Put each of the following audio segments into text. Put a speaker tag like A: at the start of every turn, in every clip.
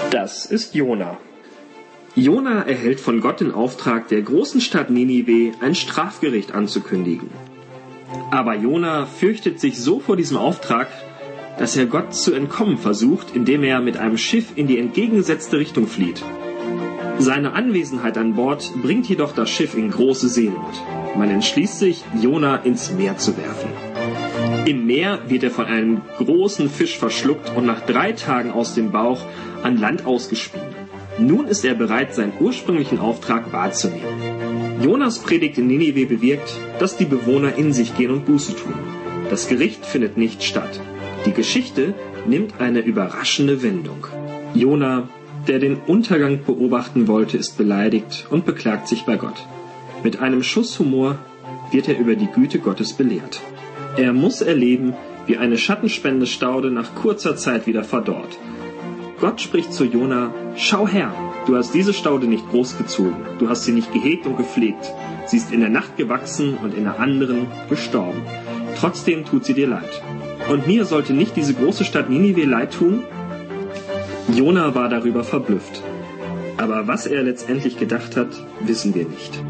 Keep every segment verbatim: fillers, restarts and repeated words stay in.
A: Das ist Jona. Jona erhält von Gott den Auftrag, der großen Stadt Ninive ein Strafgericht anzukündigen. Aber Jona fürchtet sich so vor diesem Auftrag, dass er Gott zu entkommen versucht, indem er mit einem Schiff in die entgegengesetzte Richtung flieht. Seine Anwesenheit an Bord bringt jedoch das Schiff in große Seenot. Man entschließt sich, Jona ins Meer zu werfen. Im Meer wird er von einem großen Fisch verschluckt und nach drei Tagen aus dem Bauch an Land ausgespien. Nun ist er bereit, seinen ursprünglichen Auftrag wahrzunehmen. Jonas Predigt in Ninive bewirkt, dass die Bewohner in sich gehen und Buße tun. Das Gericht findet nicht statt. Die Geschichte nimmt eine überraschende Wendung. Jona, der den Untergang beobachten wollte, ist beleidigt und beklagt sich bei Gott. Mit einem Schuss Humor wird er über die Güte Gottes belehrt. Er muss erleben, wie eine Schattenspende-Staude nach kurzer Zeit wieder verdorrt. Gott spricht zu Jona: Schau her, du hast diese Staude nicht großgezogen, du hast sie nicht gehegt und gepflegt. Sie ist in der Nacht gewachsen und in der anderen gestorben. Trotzdem tut sie dir leid. Und mir sollte nicht diese große Stadt Ninive leid tun? Jona war darüber verblüfft. Aber was er letztendlich gedacht hat, wissen wir nicht.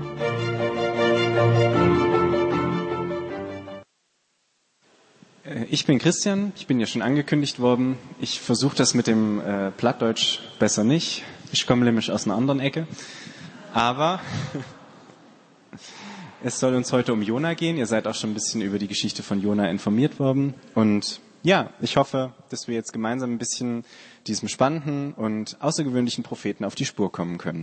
B: Ich bin Christian, ich bin ja schon angekündigt worden. Ich versuche das mit dem äh, Plattdeutsch besser nicht. Ich komme nämlich aus einer anderen Ecke. Aber es soll uns heute um Jona gehen. Ihr seid auch schon ein bisschen über die Geschichte von Jona informiert worden. Und ja, ich hoffe, dass wir jetzt gemeinsam ein bisschen diesem spannenden und außergewöhnlichen Propheten auf die Spur kommen können.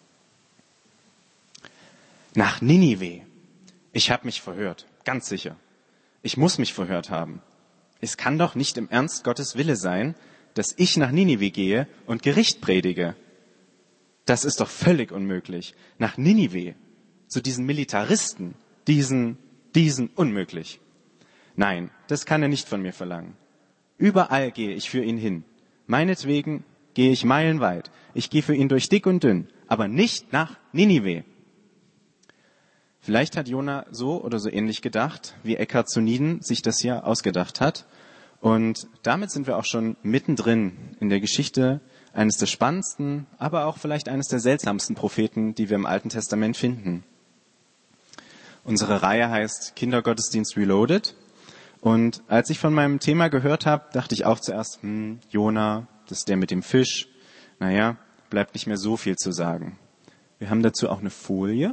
B: Nach Ninive. Ich habe mich verhört, ganz sicher. Ich muss mich verhört haben. Es kann doch nicht im Ernst Gottes Wille sein, dass ich nach Ninive gehe und Gericht predige. Das ist doch völlig unmöglich. Nach Ninive, zu diesen Militaristen, diesen, diesen unmöglich. Nein, das kann er nicht von mir verlangen. Überall gehe ich für ihn hin. Meinetwegen gehe ich meilenweit. Ich gehe für ihn durch dick und dünn, aber nicht nach Ninive. Vielleicht hat Jona so oder so ähnlich gedacht, wie Eckhard zu Nieden sich das hier ausgedacht hat. Und damit sind wir auch schon mittendrin in der Geschichte eines der spannendsten, aber auch vielleicht eines der seltsamsten Propheten, die wir im Alten Testament finden. Unsere Reihe heißt Kindergottesdienst Reloaded. Und als ich von meinem Thema gehört habe, dachte ich auch zuerst, hm, Jona, das ist der mit dem Fisch. Naja, bleibt nicht mehr so viel zu sagen. Wir haben dazu auch eine Folie.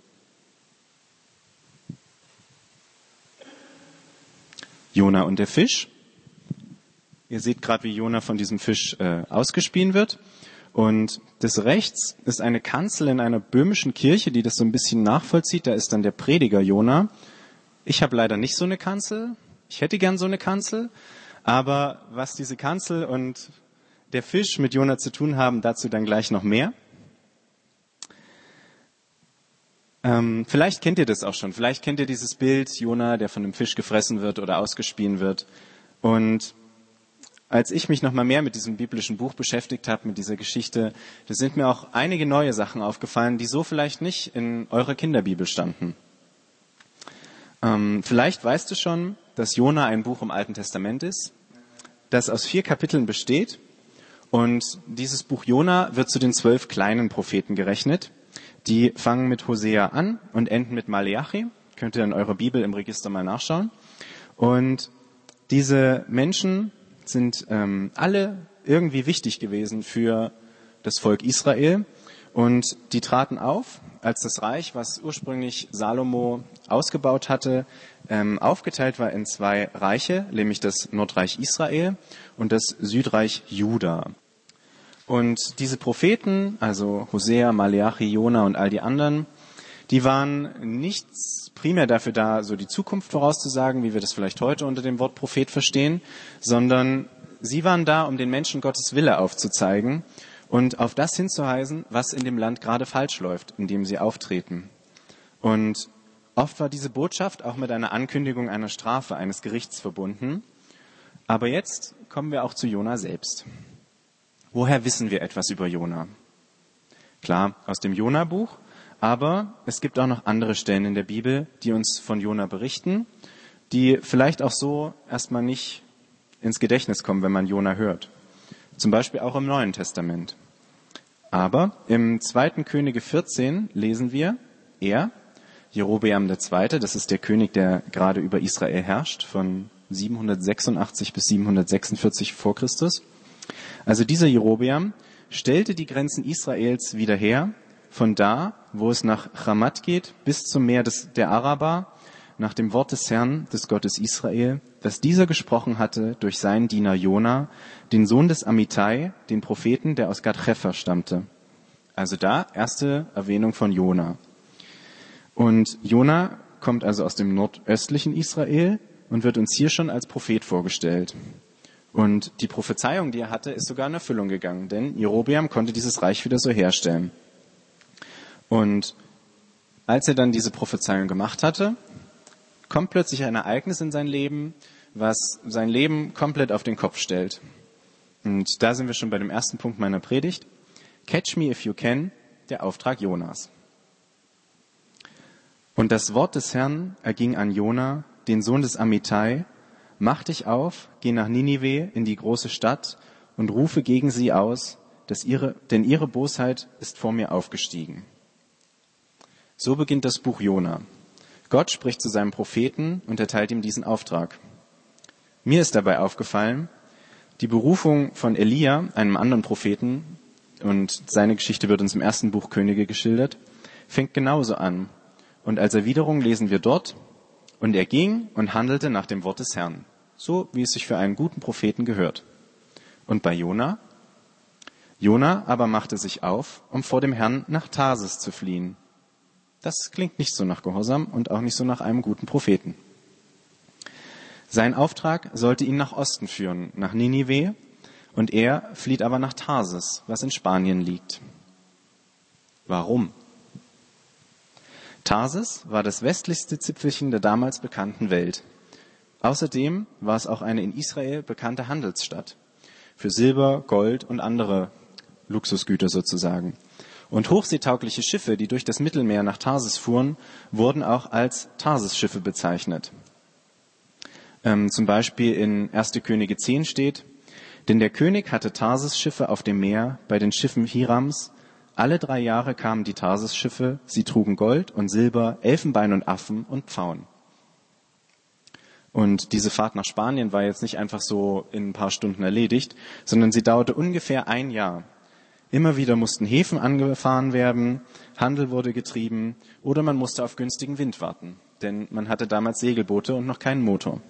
B: Jona und der Fisch. Ihr seht gerade, wie Jona von diesem Fisch äh, ausgespien wird. Und das rechts ist eine Kanzel in einer böhmischen Kirche, die das so ein bisschen nachvollzieht. Da ist dann der Prediger Jona. Ich habe leider nicht so eine Kanzel. Ich hätte gern so eine Kanzel. Aber was diese Kanzel und der Fisch mit Jona zu tun haben, dazu dann gleich noch mehr. Ähm, vielleicht kennt ihr das auch schon. Vielleicht kennt ihr dieses Bild, Jona, der von einem Fisch gefressen wird oder ausgespien wird. Und als ich mich noch mal mehr mit diesem biblischen Buch beschäftigt habe, mit dieser Geschichte, da sind mir auch einige neue Sachen aufgefallen, die so vielleicht nicht in eurer Kinderbibel standen. Ähm, vielleicht weißt du schon, dass Jona ein Buch im Alten Testament ist, das aus vier Kapiteln besteht. Und dieses Buch Jona wird zu den zwölf kleinen Propheten gerechnet. Die fangen mit Hosea an und enden mit Maleachi. Könnt ihr in eurer Bibel im Register mal nachschauen. Und diese Menschen sind ähm, alle irgendwie wichtig gewesen für das Volk Israel. Und die traten auf, als das Reich, was ursprünglich Salomo ausgebaut hatte, ähm, aufgeteilt war in zwei Reiche, nämlich das Nordreich Israel und das Südreich Juda. Und diese Propheten, also Hosea, Maleachi, Jona und all die anderen, die waren nicht primär dafür da, so die Zukunft vorauszusagen, wie wir das vielleicht heute unter dem Wort Prophet verstehen, sondern sie waren da, um den Menschen Gottes Wille aufzuzeigen und auf das hinzuweisen, was in dem Land gerade falsch läuft, in dem sie auftreten. Und oft war diese Botschaft auch mit einer Ankündigung einer Strafe, eines Gerichts verbunden. Aber jetzt kommen wir auch zu Jona selbst. Woher wissen wir etwas über Jona? Klar, aus dem Jona-Buch, aber es gibt auch noch andere Stellen in der Bibel, die uns von Jona berichten, die vielleicht auch so erstmal nicht ins Gedächtnis kommen, wenn man Jona hört. Zum Beispiel auch im Neuen Testament. Aber im zweiten Könige vierzehn lesen wir, er, Jerobeam der Zweite, das ist der König, der gerade über Israel herrscht, von siebenhundertsechsundachtzig bis siebenhundertsechsundvierzig vor Christus. Also dieser Jerobeam stellte die Grenzen Israels wieder her, von da, wo es nach Chamat geht, bis zum Meer des, der Araber, nach dem Wort des Herrn, des Gottes Israel, das dieser gesprochen hatte durch seinen Diener Jona, den Sohn des Amittai, den Propheten, der aus Gad Hefer stammte. Also da erste Erwähnung von Jona. Und Jona kommt also aus dem nordöstlichen Israel und wird uns hier schon als Prophet vorgestellt. Und die Prophezeiung, die er hatte, ist sogar in Erfüllung gegangen, denn Jerobeam konnte dieses Reich wieder so herstellen. Und als er dann diese Prophezeiung gemacht hatte, kommt plötzlich ein Ereignis in sein Leben, was sein Leben komplett auf den Kopf stellt. Und da sind wir schon bei dem ersten Punkt meiner Predigt. Catch me if you can, der Auftrag Jonas. Und das Wort des Herrn erging an Jona, den Sohn des Amittai: Mach dich auf, geh nach Ninive in die große Stadt und rufe gegen sie aus, dass ihre, denn ihre Bosheit ist vor mir aufgestiegen. So beginnt das Buch Jona. Gott spricht zu seinem Propheten und erteilt ihm diesen Auftrag. Mir ist dabei aufgefallen, die Berufung von Elia, einem anderen Propheten, und seine Geschichte wird uns im ersten Buch Könige geschildert, fängt genauso an. Und als Erwiderung lesen wir dort: Und er ging und handelte nach dem Wort des Herrn, so wie es sich für einen guten Propheten gehört. Und bei Jona? Jona aber machte sich auf, um vor dem Herrn nach Tarsis zu fliehen. Das klingt nicht so nach Gehorsam und auch nicht so nach einem guten Propheten. Sein Auftrag sollte ihn nach Osten führen, nach Ninive, und er flieht aber nach Tarsis, was in Spanien liegt. Warum? Tarsis war das westlichste Zipfelchen der damals bekannten Welt. Außerdem war es auch eine in Israel bekannte Handelsstadt für Silber, Gold und andere Luxusgüter sozusagen. Und hochseetaugliche Schiffe, die durch das Mittelmeer nach Tarsis fuhren, wurden auch als Tarsis-Schiffe bezeichnet. Ähm, zum Beispiel in erster Könige zehn steht: Denn der König hatte Tarsis-Schiffe auf dem Meer bei den Schiffen Hirams. Alle drei Jahre kamen die Tarsis-Schiffe, sie trugen Gold und Silber, Elfenbein und Affen und Pfauen. Und diese Fahrt nach Spanien war jetzt nicht einfach so in ein paar Stunden erledigt, sondern sie dauerte ungefähr ein Jahr. Immer wieder mussten Häfen angefahren werden, Handel wurde getrieben oder man musste auf günstigen Wind warten, denn man hatte damals Segelboote und noch keinen Motor.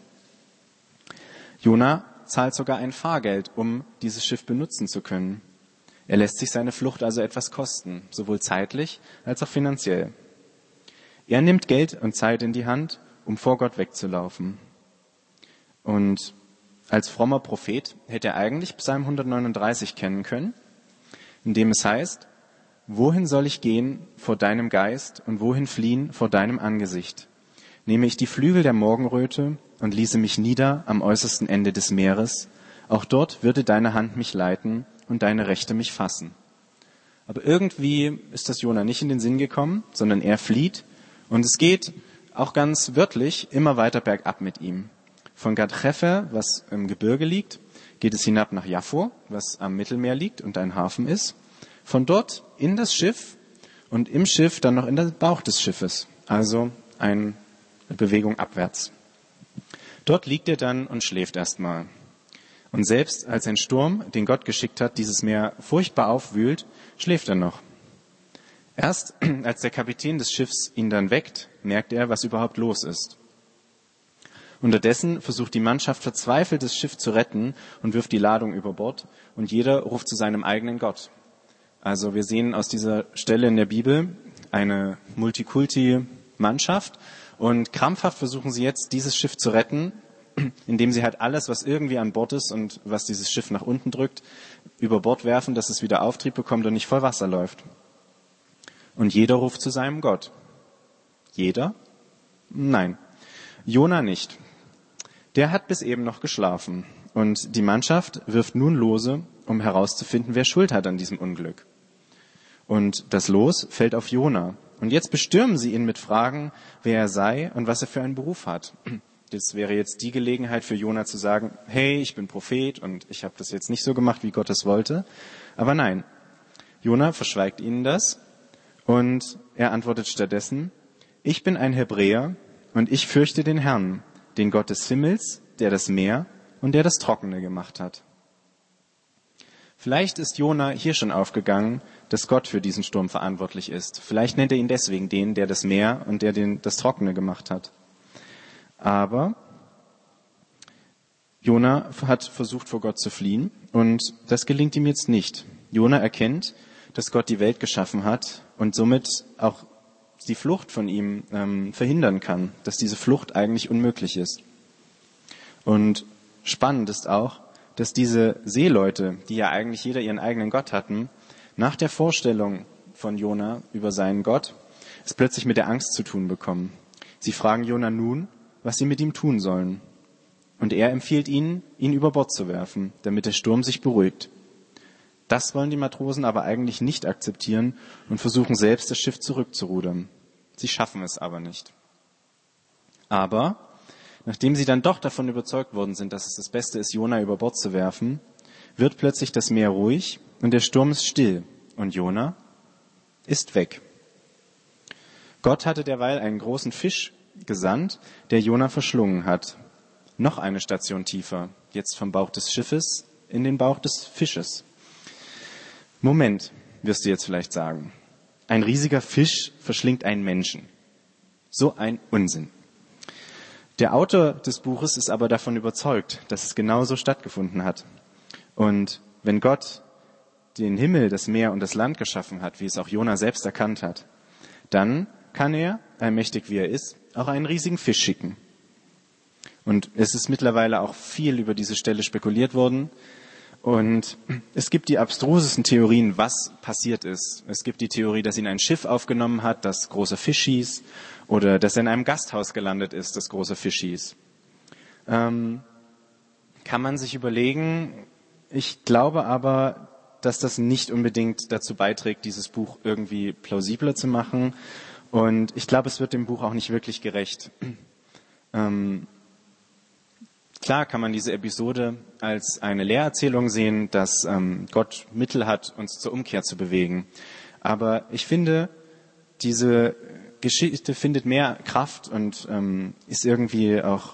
B: Jona zahlt sogar ein Fahrgeld, um dieses Schiff benutzen zu können. Er lässt sich seine Flucht also etwas kosten, sowohl zeitlich als auch finanziell. Er nimmt Geld und Zeit in die Hand, um vor Gott wegzulaufen. Und als frommer Prophet hätte er eigentlich Psalm hundertneununddreißig kennen können, in dem es heißt: Wohin soll ich gehen vor deinem Geist und wohin fliehen vor deinem Angesicht? Nehme ich die Flügel der Morgenröte und ließe mich nieder am äußersten Ende des Meeres, auch dort würde deine Hand mich leiten und deine Rechte mich fassen. Aber irgendwie ist das Jona nicht in den Sinn gekommen, sondern er flieht und es geht auch ganz wörtlich immer weiter bergab mit ihm. Von Gad Hefer, was im Gebirge liegt, geht es hinab nach Jaffo, was am Mittelmeer liegt und ein Hafen ist. Von dort in das Schiff und im Schiff dann noch in den Bauch des Schiffes, also eine Bewegung abwärts. Dort liegt er dann und schläft erstmal. Und selbst als ein Sturm, den Gott geschickt hat, dieses Meer furchtbar aufwühlt, schläft er noch. Erst als der Kapitän des Schiffs ihn dann weckt, merkt er, was überhaupt los ist. Unterdessen versucht die Mannschaft verzweifelt, das Schiff zu retten und wirft die Ladung über Bord und jeder ruft zu seinem eigenen Gott. Also wir sehen aus dieser Stelle in der Bibel eine Multikulti-Mannschaft und krampfhaft versuchen sie jetzt, dieses Schiff zu retten, indem sie halt alles, was irgendwie an Bord ist und was dieses Schiff nach unten drückt, über Bord werfen, dass es wieder Auftrieb bekommt und nicht voll Wasser läuft. Und jeder ruft zu seinem Gott. Jeder? Nein. Jona nicht. Der hat bis eben noch geschlafen. Und die Mannschaft wirft nun Lose, um herauszufinden, wer Schuld hat an diesem Unglück. Und das Los fällt auf Jona. Und jetzt bestürmen sie ihn mit Fragen, wer er sei und was er für einen Beruf hat. Das wäre jetzt die Gelegenheit für Jona zu sagen, hey, ich bin Prophet und ich habe das jetzt nicht so gemacht, wie Gott es wollte. Aber nein, Jona verschweigt ihnen das und er antwortet stattdessen, ich bin ein Hebräer und ich fürchte den Herrn, den Gott des Himmels, der das Meer und der das Trockene gemacht hat. Vielleicht ist Jona hier schon aufgegangen, dass Gott für diesen Sturm verantwortlich ist. Vielleicht nennt er ihn deswegen den, der das Meer und der den, das Trockene gemacht hat. Aber Jona hat versucht, vor Gott zu fliehen und das gelingt ihm jetzt nicht. Jona erkennt, dass Gott die Welt geschaffen hat und somit auch die Flucht von ihm ähm, verhindern kann, dass diese Flucht eigentlich unmöglich ist. Und spannend ist auch, dass diese Seeleute, die ja eigentlich jeder ihren eigenen Gott hatten, nach der Vorstellung von Jona über seinen Gott es plötzlich mit der Angst zu tun bekommen. Sie fragen Jona nun, was sie mit ihm tun sollen. Und er empfiehlt ihnen, ihn über Bord zu werfen, damit der Sturm sich beruhigt. Das wollen die Matrosen aber eigentlich nicht akzeptieren und versuchen selbst, das Schiff zurückzurudern. Sie schaffen es aber nicht. Aber nachdem sie dann doch davon überzeugt worden sind, dass es das Beste ist, Jona über Bord zu werfen, wird plötzlich das Meer ruhig und der Sturm ist still und Jona ist weg. Gott hatte derweil einen großen Fisch gesandt, der Jona verschlungen hat. Noch eine Station tiefer, jetzt vom Bauch des Schiffes in den Bauch des Fisches. Moment, wirst du jetzt vielleicht sagen. Ein riesiger Fisch verschlingt einen Menschen. So ein Unsinn. Der Autor des Buches ist aber davon überzeugt, dass es genauso stattgefunden hat. Und wenn Gott den Himmel, das Meer und das Land geschaffen hat, wie es auch Jona selbst erkannt hat, dann kann er, allmächtig wie er ist, auch einen riesigen Fisch schicken. Und es ist mittlerweile auch viel über diese Stelle spekuliert worden. Und es gibt die abstrusesten Theorien, was passiert ist. Es gibt die Theorie, dass ihn ein Schiff aufgenommen hat, das großer Fisch hieß, oder dass er in einem Gasthaus gelandet ist, das großer Fisch hieß. Ähm, kann man sich überlegen. Ich glaube aber, dass das nicht unbedingt dazu beiträgt, dieses Buch irgendwie plausibler zu machen. Und ich glaube, es wird dem Buch auch nicht wirklich gerecht. Ähm, Klar kann man diese Episode als eine Lehrerzählung sehen, dass ähm, Gott Mittel hat, uns zur Umkehr zu bewegen. Aber ich finde, diese Geschichte findet mehr Kraft und ähm, ist irgendwie auch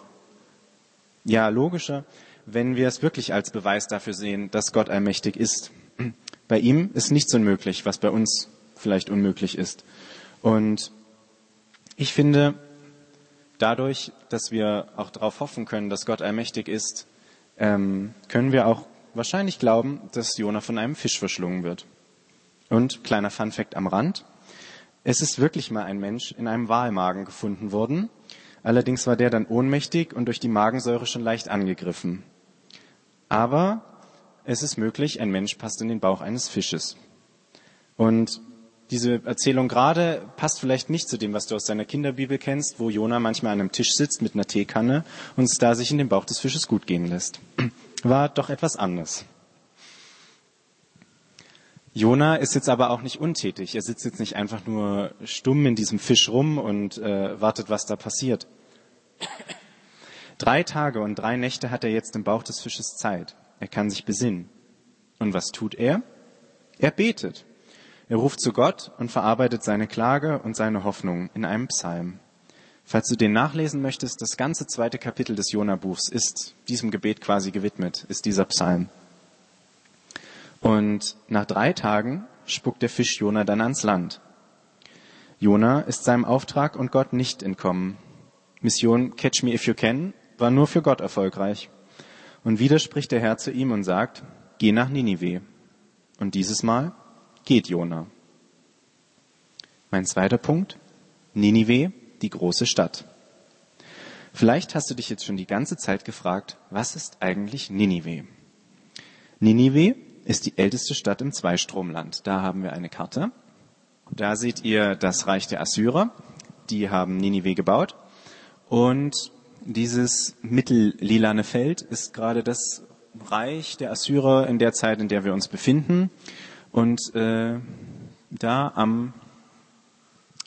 B: ja logischer, wenn wir es wirklich als Beweis dafür sehen, dass Gott allmächtig ist. Bei ihm ist nichts unmöglich, was bei uns vielleicht unmöglich ist. Und ich finde, dadurch, dass wir auch darauf hoffen können, dass Gott allmächtig ist, ähm, können wir auch wahrscheinlich glauben, dass Jona von einem Fisch verschlungen wird. Und, kleiner Funfact am Rand, es ist wirklich mal ein Mensch in einem Walmagen gefunden worden. Allerdings war der dann ohnmächtig und durch die Magensäure schon leicht angegriffen. Aber es ist möglich, ein Mensch passt in den Bauch eines Fisches. Und diese Erzählung gerade passt vielleicht nicht zu dem, was du aus deiner Kinderbibel kennst, wo Jona manchmal an einem Tisch sitzt mit einer Teekanne und es da sich in den Bauch des Fisches gut gehen lässt. War doch etwas anders. Jona ist jetzt aber auch nicht untätig. Er sitzt jetzt nicht einfach nur stumm in diesem Fisch rum und äh, wartet, was da passiert. Drei Tage und drei Nächte hat er jetzt im Bauch des Fisches Zeit. Er kann sich besinnen. Und was tut er? Er betet. Er ruft zu Gott und verarbeitet seine Klage und seine Hoffnung in einem Psalm. Falls du den nachlesen möchtest, das ganze zweite Kapitel des Jona-Buchs ist diesem Gebet quasi gewidmet, ist dieser Psalm. Und nach drei Tagen spuckt der Fisch Jona dann ans Land. Jona ist seinem Auftrag und Gott nicht entkommen. Mission Catch Me If You Can war nur für Gott erfolgreich. Und wieder spricht der Herr zu ihm und sagt, geh nach Ninive. Und dieses Mal geht Jona. Mein zweiter Punkt, Ninive, die große Stadt. Vielleicht hast du dich jetzt schon die ganze Zeit gefragt, was ist eigentlich Ninive? Ninive ist die älteste Stadt im Zweistromland. Da haben wir eine Karte. Da seht ihr das Reich der Assyrer. Die haben Ninive gebaut. Und dieses mittellilane Feld ist gerade das Reich der Assyrer in der Zeit, in der wir uns befinden. Und äh, da am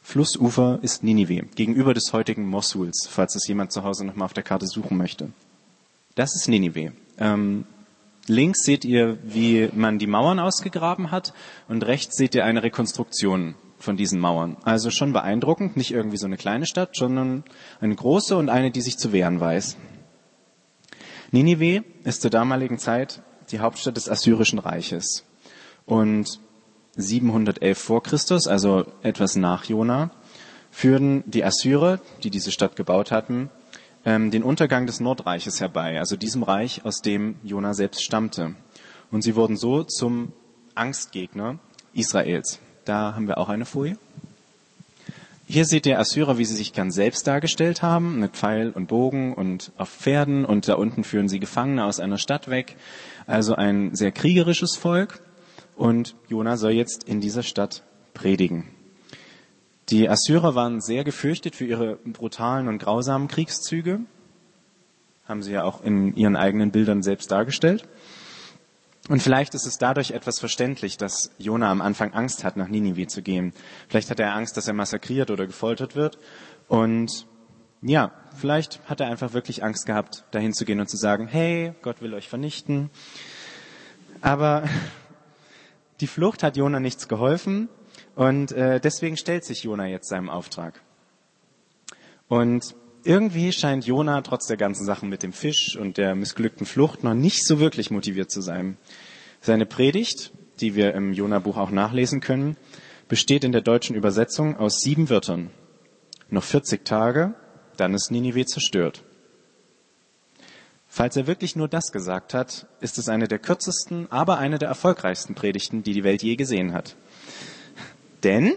B: Flussufer ist Ninive, gegenüber des heutigen Mosuls, falls es jemand zu Hause nochmal auf der Karte suchen möchte. Das ist Ninive. Ähm, links seht ihr, wie man die Mauern ausgegraben hat und rechts seht ihr eine Rekonstruktion von diesen Mauern. Also schon beeindruckend, nicht irgendwie so eine kleine Stadt, sondern eine große und eine, die sich zu wehren weiß. Ninive ist zur damaligen Zeit die Hauptstadt des Assyrischen Reiches. Und siebenhundertelf vor Christus, also etwas nach Jona, führten die Assyrer, die diese Stadt gebaut hatten, den Untergang des Nordreiches herbei, also diesem Reich, aus dem Jona selbst stammte. Und sie wurden so zum Angstgegner Israels. Da haben wir auch eine Folie. Hier seht ihr Assyrer, wie sie sich ganz selbst dargestellt haben, mit Pfeil und Bogen und auf Pferden. Und da unten führen sie Gefangene aus einer Stadt weg. Also ein sehr kriegerisches Volk. Und Jona soll jetzt in dieser Stadt predigen. Die Assyrer waren sehr gefürchtet für ihre brutalen und grausamen Kriegszüge. Haben sie ja auch in ihren eigenen Bildern selbst dargestellt. Und vielleicht ist es dadurch etwas verständlich, dass Jona am Anfang Angst hat, nach Ninive zu gehen. Vielleicht hat er Angst, dass er massakriert oder gefoltert wird. Und ja, vielleicht hat er einfach wirklich Angst gehabt, dahin zu gehen und zu sagen, hey, Gott will euch vernichten. Aber die Flucht hat Jona nichts geholfen und äh, deswegen stellt sich Jona jetzt seinem Auftrag. Und irgendwie scheint Jona trotz der ganzen Sachen mit dem Fisch und der missglückten Flucht noch nicht so wirklich motiviert zu sein. Seine Predigt, die wir im Jona-Buch auch nachlesen können, besteht in der deutschen Übersetzung aus sieben Wörtern. Noch vierzig Tage, dann ist Ninive zerstört. Falls er wirklich nur das gesagt hat, ist es eine der kürzesten, aber eine der erfolgreichsten Predigten, die die Welt je gesehen hat. Denn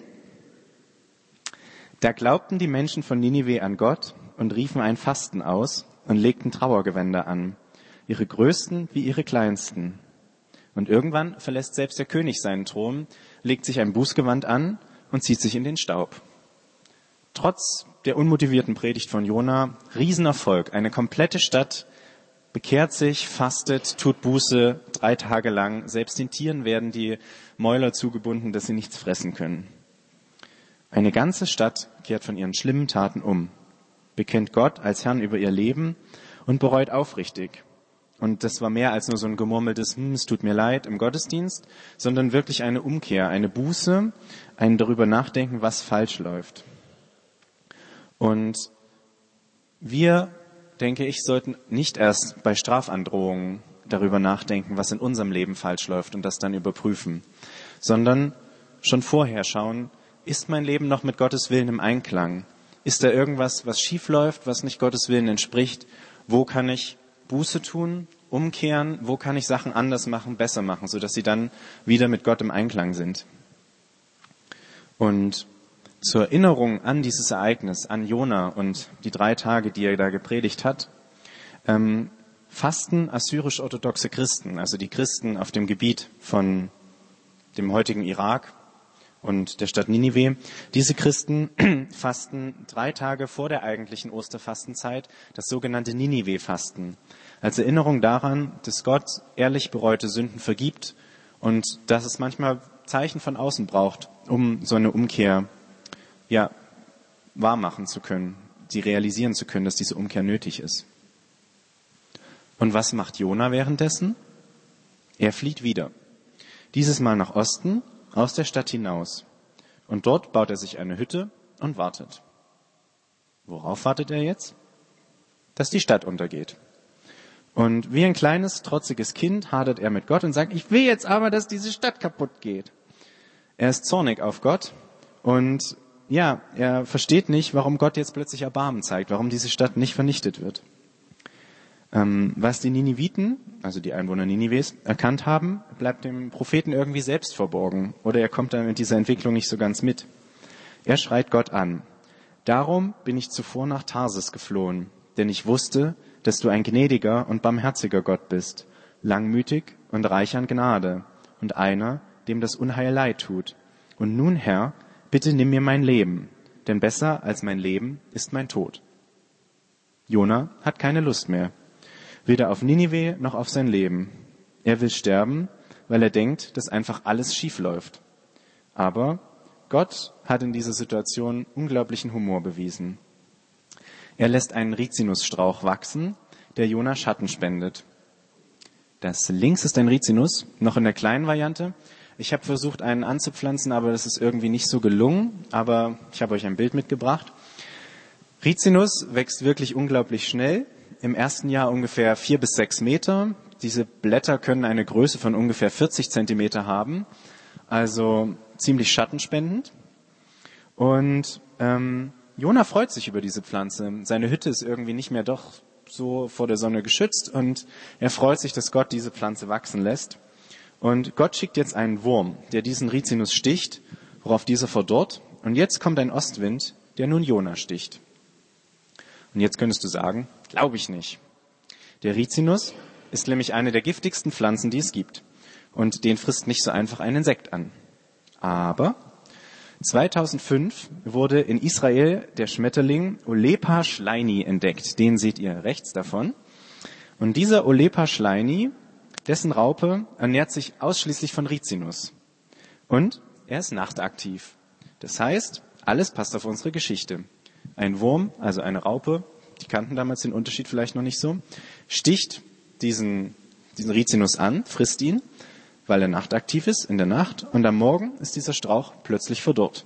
B: da glaubten die Menschen von Ninive an Gott und riefen ein Fasten aus und legten Trauergewänder an, ihre größten wie ihre kleinsten. Und irgendwann verlässt selbst der König seinen Thron, legt sich ein Bußgewand an und zieht sich in den Staub. Trotz der unmotivierten Predigt von Jona, Riesenerfolg, eine komplette Stadt bekehrt sich, fastet, tut Buße drei Tage lang. Selbst den Tieren werden die Mäuler zugebunden, dass sie nichts fressen können. Eine ganze Stadt kehrt von ihren schlimmen Taten um, bekennt Gott als Herrn über ihr Leben und bereut aufrichtig. Und das war mehr als nur so ein gemurmeltes, hm, es tut mir leid im Gottesdienst, sondern wirklich eine Umkehr, eine Buße, ein darüber nachdenken, was falsch läuft. Und wir, denke ich, sollten nicht erst bei Strafandrohungen darüber nachdenken, was in unserem Leben falsch läuft und das dann überprüfen, sondern schon vorher schauen, ist mein Leben noch mit Gottes Willen im Einklang? Ist da irgendwas, was schief läuft, was nicht Gottes Willen entspricht? Wo kann ich Buße tun, umkehren? Wo kann ich Sachen anders machen, besser machen, sodass sie dann wieder mit Gott im Einklang sind? Und zur Erinnerung an dieses Ereignis, an Jona und die drei Tage, die er da gepredigt hat, ähm, fasten assyrisch-orthodoxe Christen, also die Christen auf dem Gebiet von dem heutigen Irak und der Stadt Ninive. Diese Christen fasten drei Tage vor der eigentlichen Osterfastenzeit das sogenannte Ninive-Fasten. Als Erinnerung daran, dass Gott ehrlich bereute Sünden vergibt und dass es manchmal Zeichen von außen braucht, um so eine Umkehr ja, wahrmachen zu können, sie realisieren zu können, dass diese Umkehr nötig ist. Und was macht Jona währenddessen? Er flieht wieder. Dieses Mal nach Osten, aus der Stadt hinaus. Und dort baut er sich eine Hütte und wartet. Worauf wartet er jetzt? Dass die Stadt untergeht. Und wie ein kleines, trotziges Kind hadert er mit Gott und sagt, ich will jetzt aber, dass diese Stadt kaputt geht. Er ist zornig auf Gott und ja, er versteht nicht, warum Gott jetzt plötzlich Erbarmen zeigt, warum diese Stadt nicht vernichtet wird. Ähm, was die Niniviten, also die Einwohner Ninives, erkannt haben, bleibt dem Propheten irgendwie selbst verborgen. Oder er kommt dann mit dieser Entwicklung nicht so ganz mit. Er schreit Gott an. Darum bin ich zuvor nach Tarsis geflohen, denn ich wusste, dass du ein gnädiger und barmherziger Gott bist, langmütig und reich an Gnade und einer, dem das Unheil leid tut. Und nun, Herr, bitte nimm mir mein Leben, denn besser als mein Leben ist mein Tod. Jona hat keine Lust mehr, weder auf Ninive noch auf sein Leben. Er will sterben, weil er denkt, dass einfach alles schief läuft. Aber Gott hat in dieser Situation unglaublichen Humor bewiesen. Er lässt einen Rizinusstrauch wachsen, der Jona Schatten spendet. Das links ist ein Rizinus, noch in der kleinen Variante. Ich habe versucht, einen anzupflanzen, aber das ist irgendwie nicht so gelungen. Aber ich habe euch ein Bild mitgebracht. Rizinus wächst wirklich unglaublich schnell. Im ersten Jahr ungefähr vier bis sechs Meter. Diese Blätter können eine Größe von ungefähr vierzig Zentimeter haben. Also ziemlich schattenspendend. Und ähm, Jona freut sich über diese Pflanze. Seine Hütte ist irgendwie nicht mehr doch so vor der Sonne geschützt und er freut sich, dass Gott diese Pflanze wachsen lässt. Und Gott schickt jetzt einen Wurm, der diesen Rizinus sticht, worauf dieser verdorrt. Und jetzt kommt ein Ostwind, der nun Jona sticht. Und jetzt könntest du sagen, glaube ich nicht. Der Rizinus ist nämlich eine der giftigsten Pflanzen, die es gibt. Und den frisst nicht so einfach ein Insekt an. Aber zweitausendfünf wurde in Israel der Schmetterling Olepa schleini entdeckt. Den seht ihr rechts davon. Und dieser Olepa schleini, dessen Raupe ernährt sich ausschließlich von Rizinus. Und er ist nachtaktiv. Das heißt, alles passt auf unsere Geschichte. Ein Wurm, also eine Raupe, die kannten damals den Unterschied vielleicht noch nicht so, sticht diesen, diesen Rizinus an, frisst ihn, weil er nachtaktiv ist in der Nacht, und am Morgen ist dieser Strauch plötzlich verdorrt.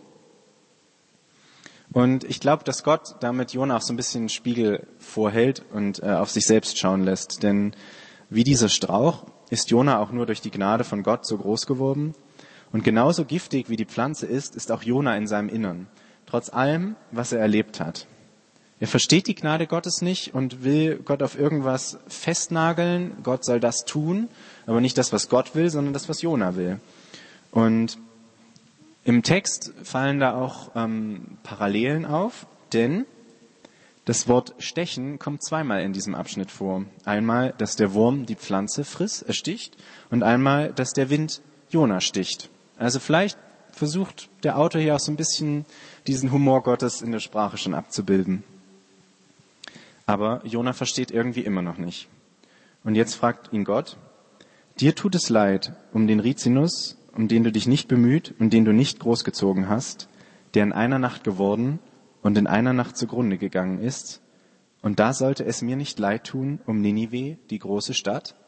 B: Und ich glaube, dass Gott damit Jona auch so ein bisschen einen Spiegel vorhält und äh, auf sich selbst schauen lässt. Denn wie dieser Strauch ist Jona auch nur durch die Gnade von Gott so groß geworden. Und genauso giftig wie die Pflanze ist, ist auch Jona in seinem Innern, trotz allem, was er erlebt hat. Er versteht die Gnade Gottes nicht und will Gott auf irgendwas festnageln. Gott soll das tun, aber nicht das, was Gott will, sondern das, was Jona will. Und im Text fallen da auch ähm, Parallelen auf, denn das Wort stechen kommt zweimal in diesem Abschnitt vor. Einmal, dass der Wurm die Pflanze frisst, ersticht, und einmal, dass der Wind Jona sticht. Also vielleicht versucht der Autor hier auch so ein bisschen diesen Humor Gottes in der Sprache schon abzubilden. Aber Jona versteht irgendwie immer noch nicht. Und jetzt fragt ihn Gott, dir tut es leid um den Rizinus, um den du dich nicht bemüht und den du nicht großgezogen hast, der in einer Nacht geworden und in einer Nacht zugrunde gegangen ist. Und da sollte es mir nicht leid tun um Ninive, die große Stadt?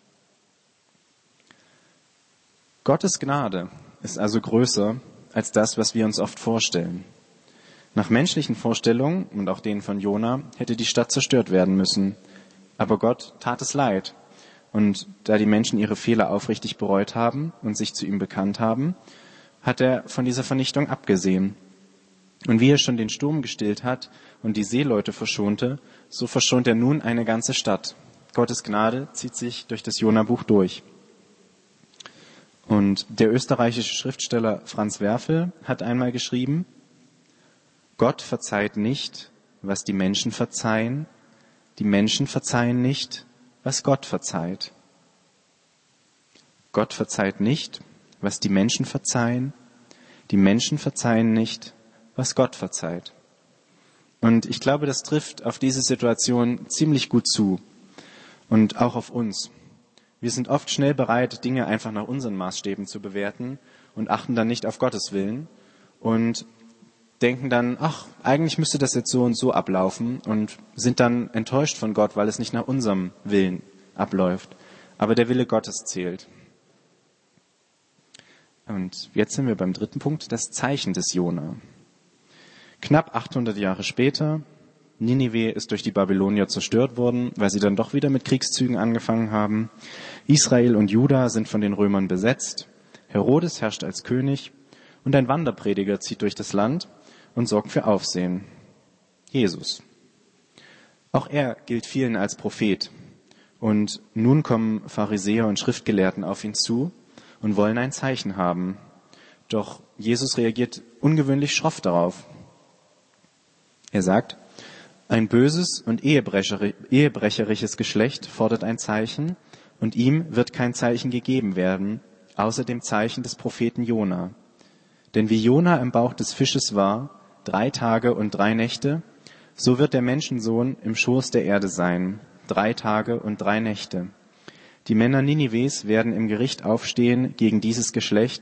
B: Gottes Gnade ist also größer als das, was wir uns oft vorstellen. Nach menschlichen Vorstellungen und auch denen von Jona hätte die Stadt zerstört werden müssen. Aber Gott tat es leid. Und da die Menschen ihre Fehler aufrichtig bereut haben und sich zu ihm bekannt haben, hat er von dieser Vernichtung abgesehen. Und wie er schon den Sturm gestillt hat und die Seeleute verschonte, so verschont er nun eine ganze Stadt. Gottes Gnade zieht sich durch das Jona-Buch durch. Und der österreichische Schriftsteller Franz Werfel hat einmal geschrieben, Gott verzeiht nicht, was die Menschen verzeihen. Die Menschen verzeihen nicht, was Gott verzeiht. Gott verzeiht nicht, was die Menschen verzeihen. Die Menschen verzeihen nicht, was Gott verzeiht. Und ich glaube, das trifft auf diese Situation ziemlich gut zu. Und auch auf uns. Wir sind oft schnell bereit, Dinge einfach nach unseren Maßstäben zu bewerten und achten dann nicht auf Gottes Willen. Und denken dann, ach, eigentlich müsste das jetzt so und so ablaufen und sind dann enttäuscht von Gott, weil es nicht nach unserem Willen abläuft. Aber der Wille Gottes zählt. Und jetzt sind wir beim dritten Punkt, das Zeichen des Jona. Knapp achthundert Jahre später, Ninive ist durch die Babylonier zerstört worden, weil sie dann doch wieder mit Kriegszügen angefangen haben. Israel und Juda sind von den Römern besetzt. Herodes herrscht als König und ein Wanderprediger zieht durch das Land und sorgt für Aufsehen. Jesus. Auch er gilt vielen als Prophet. Und nun kommen Pharisäer und Schriftgelehrten auf ihn zu und wollen ein Zeichen haben. Doch Jesus reagiert ungewöhnlich schroff darauf. Er sagt, ein böses und ehebrecherisches Geschlecht fordert ein Zeichen, und ihm wird kein Zeichen gegeben werden, außer dem Zeichen des Propheten Jona. Denn wie Jona im Bauch des Fisches war, drei Tage und drei Nächte, so wird der Menschensohn im Schoß der Erde sein, drei Tage und drei Nächte. Die Männer Ninives werden im Gericht aufstehen gegen dieses Geschlecht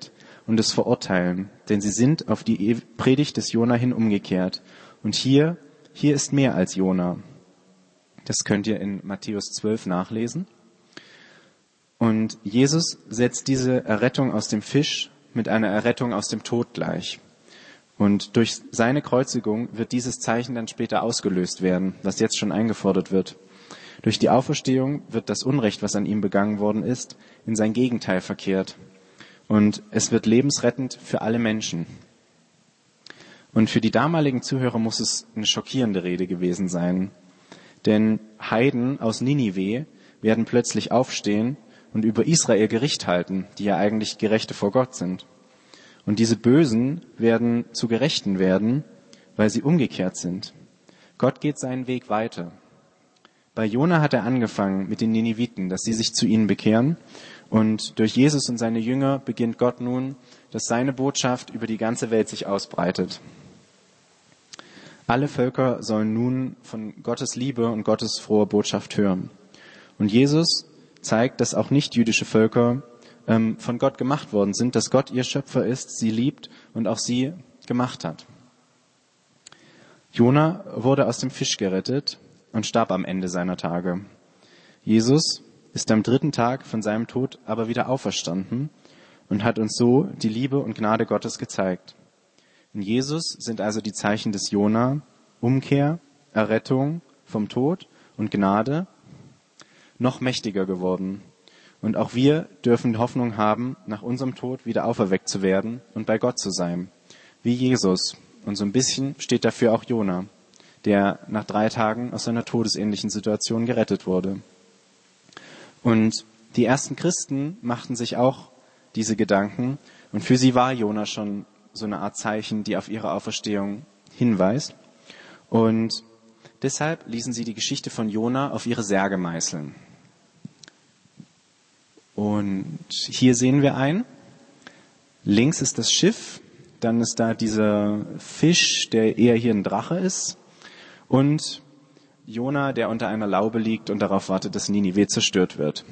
B: und es verurteilen, denn sie sind auf die Predigt des Jona hin umgekehrt. Und hier, hier ist mehr als Jona. Das könnt ihr in Matthäus zwölf nachlesen. Und Jesus setzt diese Errettung aus dem Fisch mit einer Errettung aus dem Tod gleich. Und durch seine Kreuzigung wird dieses Zeichen dann später ausgelöst werden, was jetzt schon eingefordert wird. Durch die Auferstehung wird das Unrecht, was an ihm begangen worden ist, in sein Gegenteil verkehrt. Und es wird lebensrettend für alle Menschen. Und für die damaligen Zuhörer muss es eine schockierende Rede gewesen sein. Denn Heiden aus Ninive werden plötzlich aufstehen und über Israel Gericht halten, die ja eigentlich Gerechte vor Gott sind. Und diese Bösen werden zu Gerechten werden, weil sie umgekehrt sind. Gott geht seinen Weg weiter. Bei Jona hat er angefangen mit den Niniviten, dass sie sich zu ihnen bekehren. Und durch Jesus und seine Jünger beginnt Gott nun, dass seine Botschaft über die ganze Welt sich ausbreitet. Alle Völker sollen nun von Gottes Liebe und Gottes frohe Botschaft hören. Und Jesus zeigt, dass auch nicht-jüdische Völker ähm, von Gott gemacht worden sind, dass Gott ihr Schöpfer ist, sie liebt und auch sie gemacht hat. Jona wurde aus dem Fisch gerettet und starb am Ende seiner Tage. Jesus ist am dritten Tag von seinem Tod aber wieder auferstanden und hat uns so die Liebe und Gnade Gottes gezeigt. In Jesus sind also die Zeichen des Jona, Umkehr, Errettung vom Tod und Gnade noch mächtiger geworden. Und auch wir dürfen Hoffnung haben, nach unserem Tod wieder auferweckt zu werden und bei Gott zu sein, wie Jesus. Und so ein bisschen steht dafür auch Jona, der nach drei Tagen aus seiner todesähnlichen Situation gerettet wurde. Und die ersten Christen machten sich auch diese Gedanken und für sie war Jona schon so eine Art Zeichen, die auf ihre Auferstehung hinweist. Und deshalb ließen sie die Geschichte von Jona auf ihre Särge meißeln. Und hier sehen wir ein, links ist das Schiff, dann ist da dieser Fisch, der eher hier ein Drache ist, und Jona, der unter einer Laube liegt und darauf wartet, dass Ninive zerstört wird.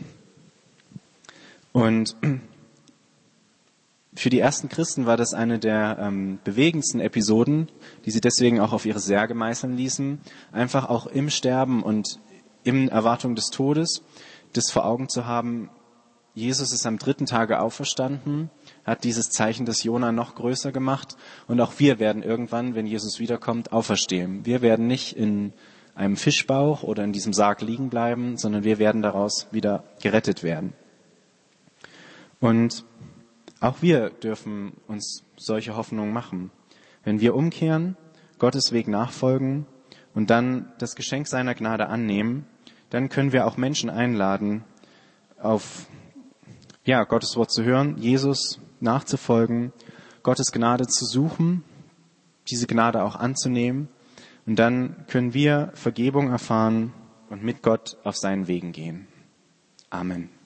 B: Und für die ersten Christen war das eine der ähm, bewegendsten Episoden, die sie deswegen auch auf ihre Särge meißeln ließen, einfach auch im Sterben und in Erwartung des Todes, das vor Augen zu haben, Jesus ist am dritten Tage auferstanden, hat dieses Zeichen des Jona noch größer gemacht und auch wir werden irgendwann, wenn Jesus wiederkommt, auferstehen. Wir werden nicht in einem Fischbauch oder in diesem Sarg liegen bleiben, sondern wir werden daraus wieder gerettet werden. Und auch wir dürfen uns solche Hoffnungen machen. Wenn wir umkehren, Gottes Weg nachfolgen und dann das Geschenk seiner Gnade annehmen, dann können wir auch Menschen einladen, auf ja, Gottes Wort zu hören, Jesus nachzufolgen, Gottes Gnade zu suchen, diese Gnade auch anzunehmen. Und dann können wir Vergebung erfahren und mit Gott auf seinen Wegen gehen. Amen.